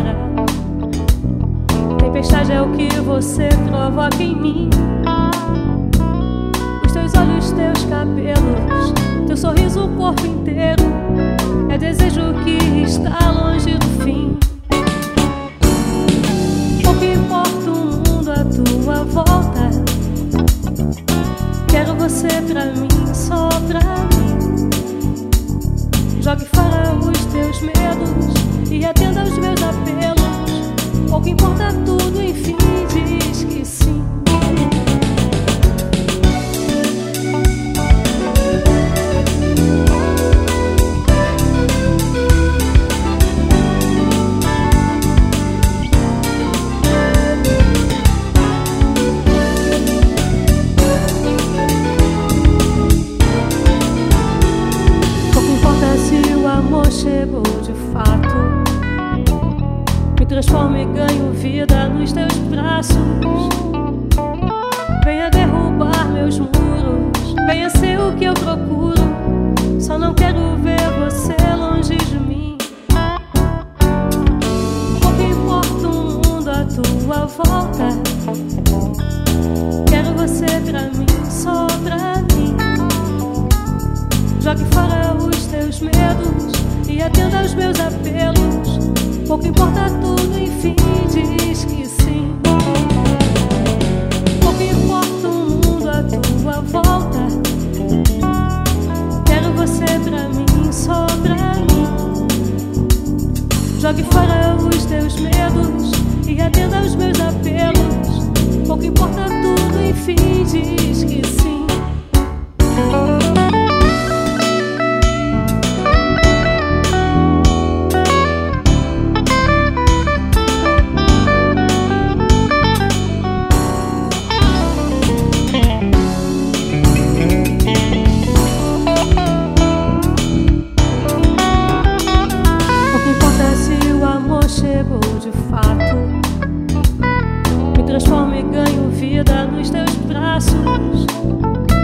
para. Tempestade é o que você provoca em mim. Os teus olhos, teus cabelos, teu sorriso, o corpo inteiro é desejo que está longe do fim. Pouco importa o mundo à tua volta, quero você pra mim, só pra mim. Jogue fora os teus medos e atenda aos meus apelos. Pouco importa tudo, enfim, diz que sim. Chegou de fato, me transforma e ganho vida nos teus braços. Venha derrubar meus muros, venha ser o que eu procuro. Só não quero ver você longe de mim. Pouco importa o mundo à tua volta, quero você pra mim, só pra mim. Jogue fora os teus medos e atenda aos meus apelos. Pouco importa tudo, enfim, diz que sim. Pouco importa o mundo à tua volta, quero você pra mim, só pra mim. Jogue fora os teus medos e atenda aos meus apelos. Pouco importa tudo, enfim, diz que sim. Chegou de fato, me transforma e ganho vida nos teus braços.